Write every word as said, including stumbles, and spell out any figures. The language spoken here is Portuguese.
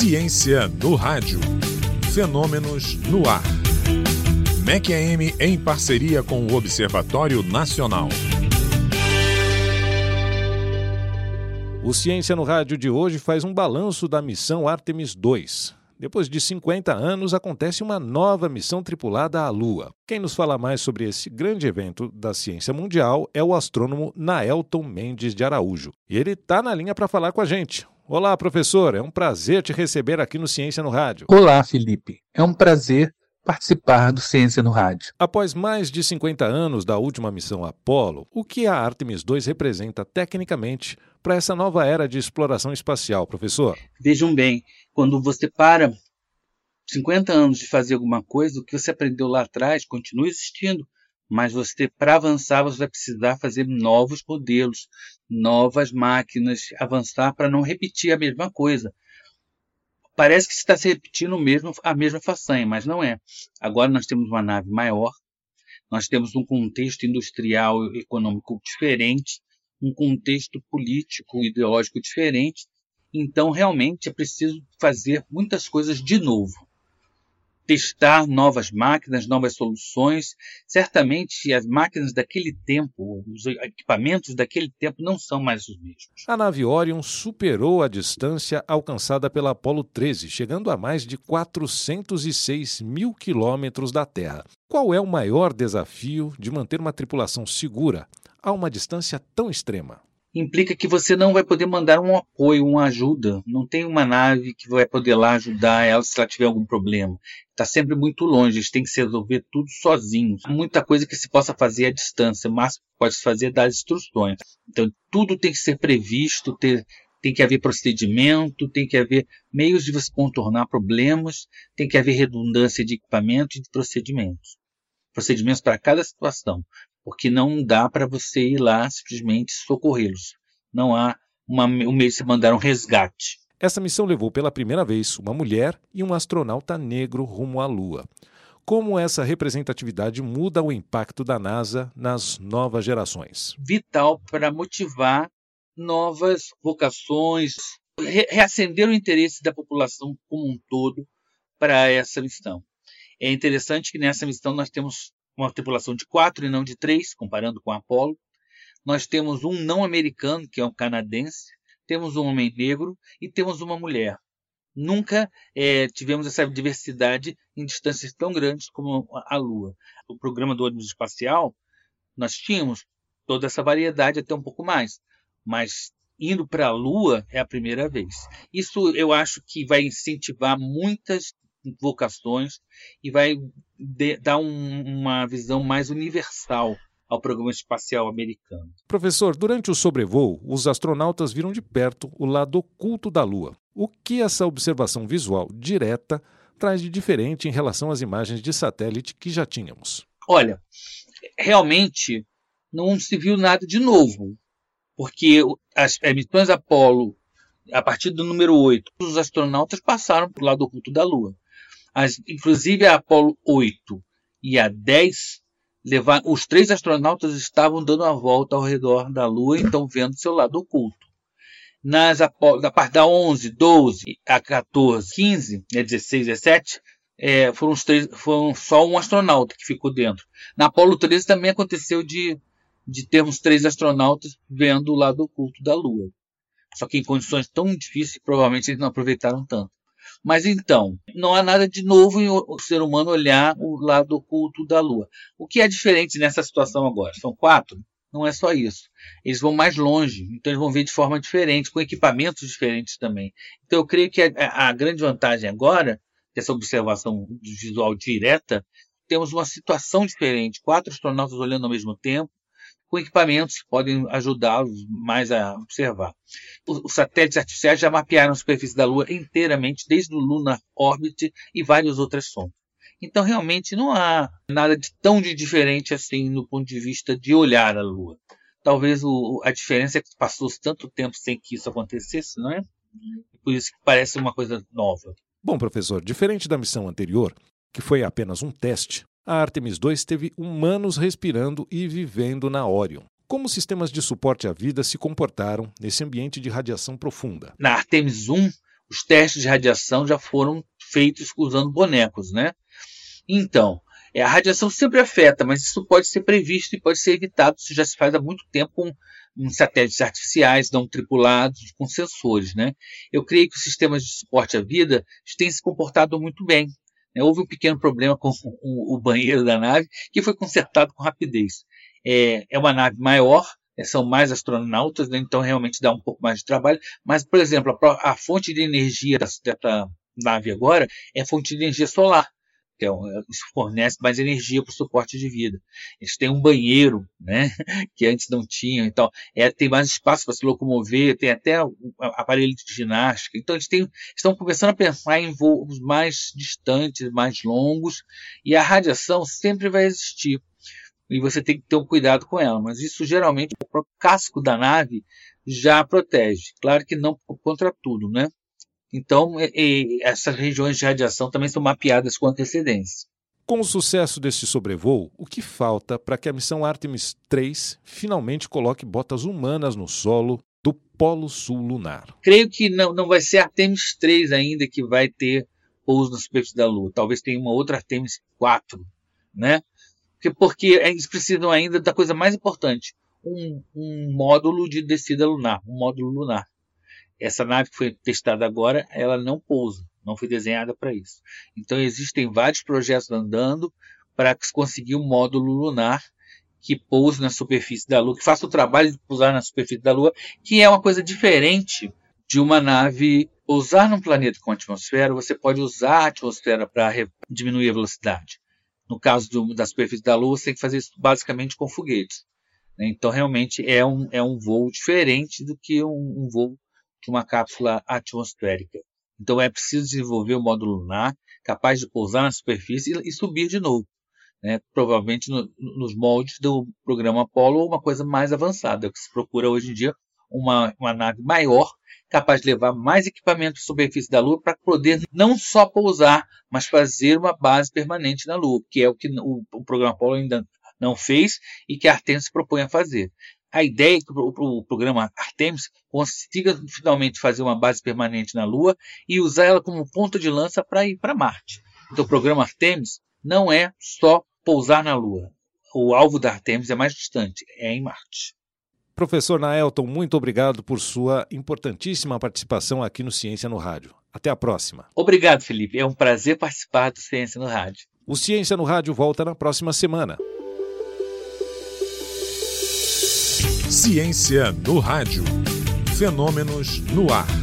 Ciência no rádio. Fenômenos no ar. M E C A M em parceria com o Observatório Nacional. O Ciência no Rádio de hoje faz um balanço da missão Artemis dois. Depois de cinquenta anos, acontece uma nova missão tripulada à Lua. Quem nos fala mais sobre esse grande evento da ciência mundial é o astrônomo Naelton Mendes de Araújo. E ele está na linha para falar com a gente. Olá, professor. É um prazer te receber aqui no Ciência no Rádio. Olá, Felipe. É um prazer participar do Ciência no Rádio. Após mais de cinquenta anos da última missão Apollo, o que a Artemis dois representa tecnicamente para essa nova era de exploração espacial, professor? Vejam bem, quando você para cinquenta anos de fazer alguma coisa, o que você aprendeu lá atrás continua existindo, mas você, para avançar, você vai precisar fazer novos modelos, novas máquinas, avançar para não repetir a mesma coisa. Parece que está se repetindo mesmo, a mesma façanha, mas não é. Agora nós temos uma nave maior, nós temos um contexto industrial e econômico diferente, um contexto político e ideológico diferente. Então, realmente, é preciso fazer muitas coisas de novo. Testar novas máquinas, novas soluções. Certamente, as máquinas daquele tempo, os equipamentos daquele tempo não são mais os mesmos. A nave Orion superou a distância alcançada pela Apollo treze, chegando a mais de quatrocentos e seis mil quilômetros da Terra. Qual é o maior desafio de manter uma tripulação segura a uma distância tão extrema? Implica que você não vai poder mandar um apoio, uma ajuda. Não tem uma nave que vai poder lá ajudar ela se ela tiver algum problema. Está sempre muito longe, eles têm que se resolver tudo sozinhos. Há muita coisa que se possa fazer à distância, o máximo que pode se fazer é dar instruções. Então, tudo tem que ser previsto, ter, tem que haver procedimento, tem que haver meios de você contornar problemas, tem que haver redundância de equipamento e de procedimentos. Procedimentos para cada situação. Porque não dá para você ir lá simplesmente socorrê-los. Não há uma, um meio de se mandar um resgate. Essa missão levou pela primeira vez uma mulher e um astronauta negro rumo à Lua. Como essa representatividade muda o impacto da NASA nas novas gerações? Vital para motivar novas vocações, re- reacender o interesse da população como um todo para essa missão. É interessante que nessa missão nós temos uma tripulação de quatro e não de três, comparando com a Apollo. Nós temos um não americano, que é um canadense, temos um homem negro e temos uma mulher. Nunca é, tivemos essa diversidade em distâncias tão grandes como a Lua. O programa do ônibus espacial, nós tínhamos toda essa variedade, até um pouco mais, mas indo para a Lua é a primeira vez. Isso eu acho que vai incentivar muitas vocações e vai de, dar um, uma visão mais universal ao programa espacial americano. Professor, durante o sobrevoo, os astronautas viram de perto o lado oculto da Lua. O que essa observação visual direta traz de diferente em relação às imagens de satélite que já tínhamos? Olha, realmente não se viu nada de novo, porque as missões Apollo, a partir do número oito, os astronautas passaram para o lado oculto da Lua. As, inclusive a Apollo oito e a dez, levar, os três astronautas estavam dando a volta ao redor da Lua, então vendo seu lado oculto. Nas Apollo, da parte da onze, doze, a quatorze, quinze, né, dezesseis, dezessete, é, foram, os três, foram só um astronauta que ficou dentro. Na Apollo treze também aconteceu de, de termos três astronautas vendo o lado oculto da Lua. Só que em condições tão difíceis, provavelmente eles não aproveitaram tanto. Mas então, não há nada de novo em o ser humano olhar o lado oculto da Lua. O que é diferente nessa situação agora? São quatro? Não é só isso. Eles vão mais longe, então eles vão ver de forma diferente, com equipamentos diferentes também. Então eu creio que a, a grande vantagem agora, dessa observação visual direta, temos uma situação diferente. Quatro astronautas olhando ao mesmo tempo, com equipamentos que podem ajudá-los mais a observar. Os satélites artificiais já mapearam a superfície da Lua inteiramente, desde o Lunar Orbit e várias outras sondas. Então, realmente, não há nada de tão de diferente assim no ponto de vista de olhar a Lua. Talvez o, a diferença é que passou tanto tempo sem que isso acontecesse, não é? Por isso que parece uma coisa nova. Bom, professor, diferente da missão anterior, que foi apenas um teste, a Artemis dois teve humanos respirando e vivendo na Orion. Como os sistemas de suporte à vida se comportaram nesse ambiente de radiação profunda? Na Artemis um, os testes de radiação já foram feitos usando bonecos, né? Então, a radiação sempre afeta, mas isso pode ser previsto e pode ser evitado. Isso já se faz há muito tempo com satélites artificiais não tripulados, com sensores, né? Eu creio que os sistemas de suporte à vida têm se comportado muito bem. Houve um pequeno problema com o banheiro da nave, que foi consertado com rapidez. É, é uma nave maior, são mais astronautas, né? Então realmente dá um pouco mais de trabalho. Mas, por exemplo, a, a fonte de energia dessa, dessa nave agora é fonte de energia solar. Que é, isso fornece mais energia para o suporte de vida. Eles têm um banheiro, né, que antes não tinham, então é, tem mais espaço para se locomover, tem até um aparelho de ginástica. Então eles têm, estão começando a pensar em voos mais distantes, mais longos, e a radiação sempre vai existir. E você tem que ter um cuidado com ela, mas isso geralmente o próprio casco da nave já protege. Claro que não contra tudo, né? Então, e, e, essas regiões de radiação também são mapeadas com antecedência. Com o sucesso desse sobrevoo, o que falta para que a missão Artemis três finalmente coloque botas humanas no solo do Polo Sul lunar? Creio que não, não vai ser Artemis três ainda que vai ter pouso na superfície da Lua. Talvez tenha uma outra Artemis quatro, né? Porque, porque eles precisam ainda da coisa mais importante, um, um módulo de descida lunar, um módulo lunar. Essa nave que foi testada agora, ela não pousa, não foi desenhada para isso. Então existem vários projetos andando para conseguir um módulo lunar que pouse na superfície da Lua, que faça o trabalho de pousar na superfície da Lua, que é uma coisa diferente de uma nave pousar num planeta com atmosfera. Você pode usar a atmosfera para diminuir a velocidade. No caso do, da superfície da Lua, você tem que fazer isso basicamente com foguetes. Então realmente é um, é um voo diferente do que um, um voo de uma cápsula atmosférica. Então é preciso desenvolver um módulo lunar capaz de pousar na superfície e, e subir de novo, né? Provavelmente no, nos moldes do programa Apollo ou uma coisa mais avançada, que se procura hoje em dia uma, uma nave maior capaz de levar mais equipamento à superfície da Lua para poder não só pousar, mas fazer uma base permanente na Lua, que é o que o, o programa Apollo ainda não fez e que a Artemis se propõe a fazer. A ideia é que o, o programa Artemis consiga finalmente fazer uma base permanente na Lua e usar ela como ponto de lança para ir para Marte. Então o programa Artemis não é só pousar na Lua. O alvo da Artemis é mais distante, é em Marte. Professor Naelton, muito obrigado por sua importantíssima participação aqui no Ciência no Rádio. Até a próxima. Obrigado, Felipe. É um prazer participar do Ciência no Rádio. O Ciência no Rádio volta na próxima semana. Ciência no Rádio. Fenômenos no ar.